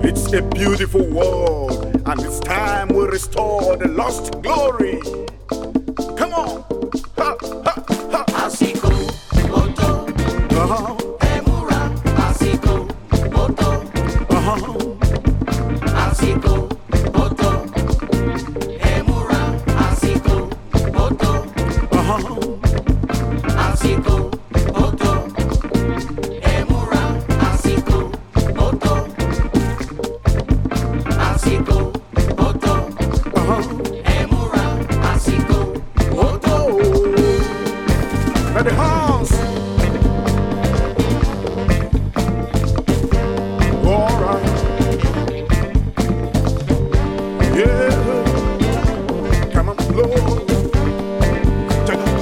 It's a beautiful world, and it's time we restore the lost glory. Come on. Ha, ha, ha. Asiko, Oto, Emura, Asiko, Oto, Asiko, Oto, Emura, Asiko, Oto, Asiko, Oto, Emura, Asiko, Oto, Asiko, Oto, Emura, Asiko, Oto. At the house. All right. Yeah. Come on, Lord. Take it.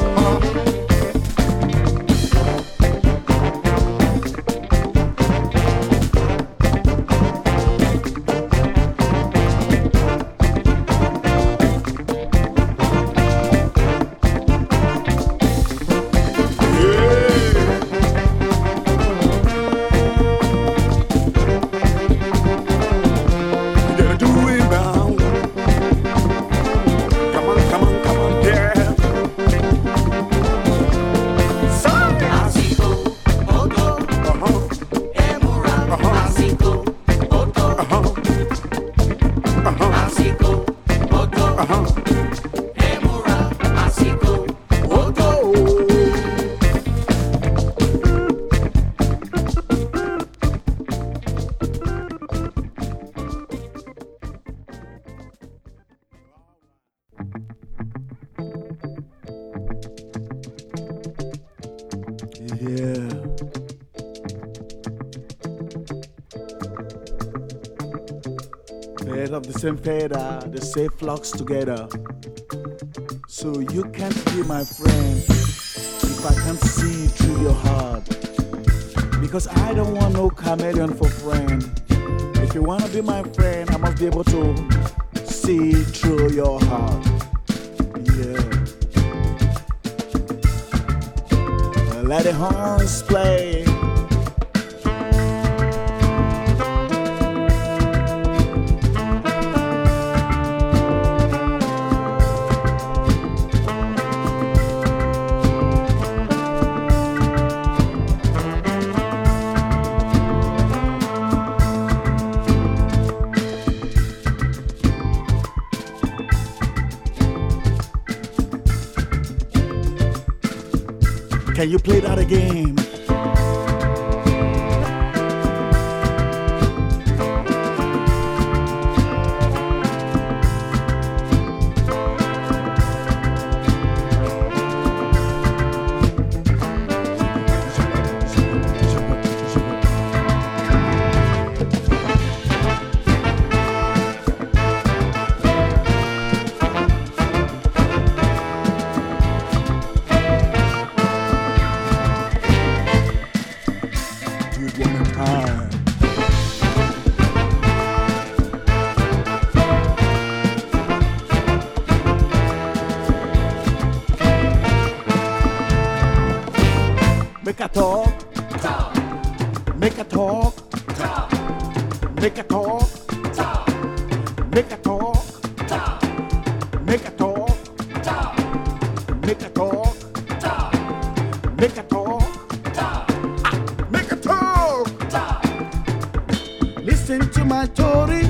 Yeah. Birds of the same feather, they say flocks together. So you can't be my friend if I can't see through your heart. Because I don't want no chameleon for friend. If you wanna be my friend, I must be able to see through your heart. Yeah. Let the horns play. Can you play that again? Make a talk, make a talk, make a talk, make a talk, make a talk, make a talk, make a talk, make a talk. Listen to my story.